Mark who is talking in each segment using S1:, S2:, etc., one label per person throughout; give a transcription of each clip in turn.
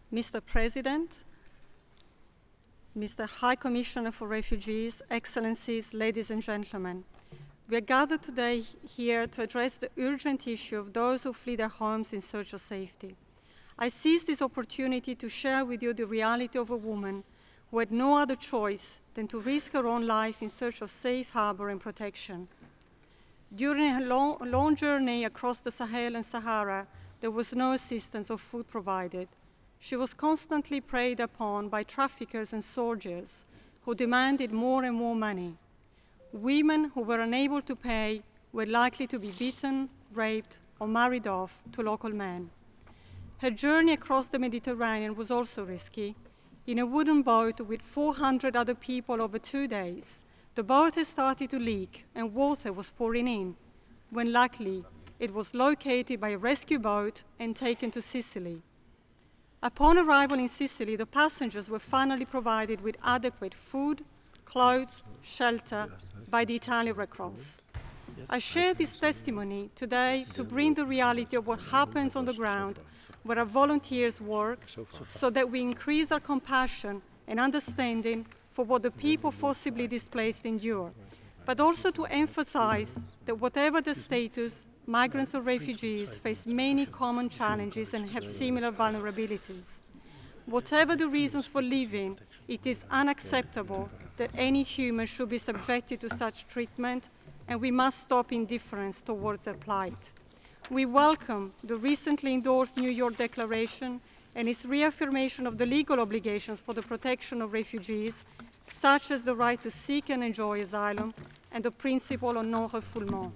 S1: Mr. President, Mr. High Commissioner for Refugees, Excellencies, ladies and gentlemen, we are gathered today here to address the urgent issue of those who flee their homes in search of safety. I seize this opportunity to share with you the reality of a woman who had no other choice than to risk her own life in search of safe harbor and protection. During her long journey across the Sahel and Sahara, there was no assistance or food provided. She was constantly preyed upon by traffickers and soldiers who demanded more and more money. Women who were unable to pay were likely to be beaten, raped, or married off to local men. Her journey across the Mediterranean was also risky. In a wooden boat with 400 other people over 2 days, the boat had started to leak and water was pouring in, when luckily it was located by a rescue boat and taken to Sicily. Upon arrival in Sicily, the passengers were finally provided with adequate food, clothes, shelter by the Italian Red Cross. I share this testimony today to bring the reality of what happens on the ground where our volunteers work so that we increase our compassion and understanding for what the people forcibly displaced endure, but also to emphasize that whatever the status, migrants or refugees face many common challenges and have similar vulnerabilities. Whatever the reasons for leaving, it is unacceptable that any human should be subjected to such treatment, and we must stop indifference towards their plight. We welcome the recently endorsed New York Declaration and its reaffirmation of the legal obligations for the protection of refugees, such as the right to seek and enjoy asylum and the principle of non-refoulement.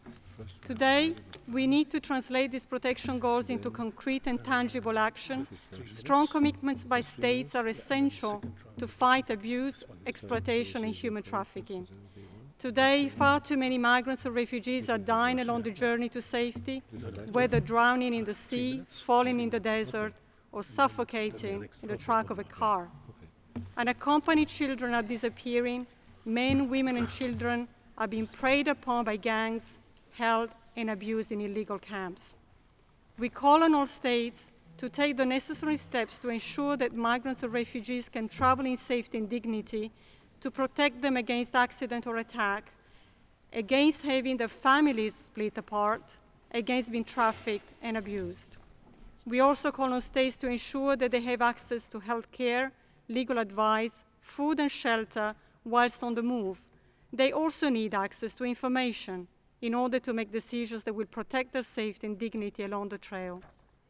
S1: Today, we need to translate these protection goals into concrete and tangible action. Strong commitments by states are essential to fight abuse, exploitation, and human trafficking. Today, far too many migrants and refugees are dying along the journey to safety, whether drowning in the sea, falling in the desert, or suffocating in the trunk of a car. Unaccompanied children are disappearing. Men, women, and children are being preyed upon by gangs, held and abused in illegal camps. We call on all states to take the necessary steps to ensure that migrants and refugees can travel in safety and dignity, to protect them against accident or attack, against having their families split apart, against being trafficked and abused. We also call on states to ensure that they have access to health care, legal advice, food and shelter whilst on the move. They also need access to information in order to make decisions that will protect their safety and dignity along the trail.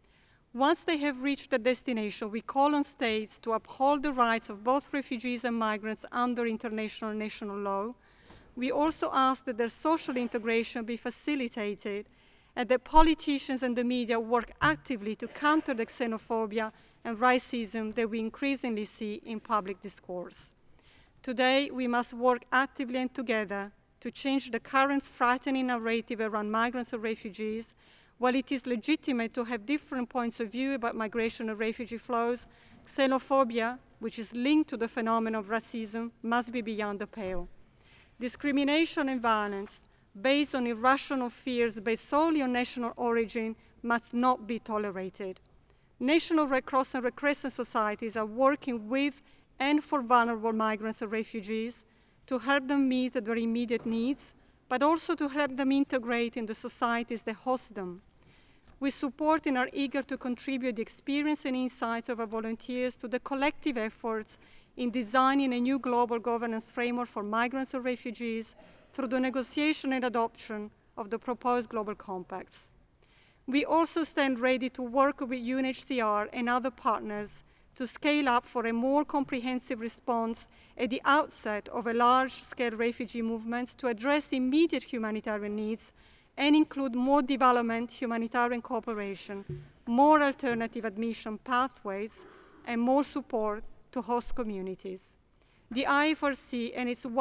S1: Once they have reached their destination, we call on states to uphold the rights of both refugees and migrants under international and national law. We also ask that their social integration be facilitated and that politicians and the media work actively to counter the xenophobia and racism that we increasingly see in public discourse. Today, we must work actively and together to change the current frightening narrative around migrants and refugees. While it is legitimate to have different points of view about migration and refugee flows, xenophobia, which is linked to the phenomenon of racism, must be beyond the pale. Discrimination and violence based on irrational fears based solely on national origin must not be tolerated. National Red Cross and Red Crescent societies are working with and for vulnerable migrants and refugees to help them meet their immediate needs, but also to help them integrate in the societies that host them. We support and are eager to contribute the experience and insights of our volunteers to the collective efforts in designing a new global governance framework for migrants and refugees through the negotiation and adoption of the proposed global compacts. We also stand ready to work with UNHCR and other partners to scale up for a more comprehensive response at the outset of a large-scale refugee movement to address immediate humanitarian needs and include more development, humanitarian cooperation, more alternative admission pathways, and more support to host communities. The IFRC and its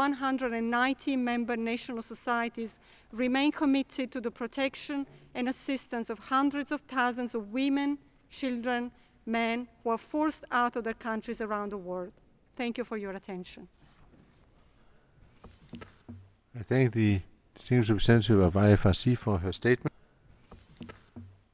S1: 190 member national societies remain committed to the protection and assistance of hundreds of thousands of women, children, men who are forced out of their countries around the world. Thank you for your attention.
S2: I thank the distinguished representative of IFRC for her statement.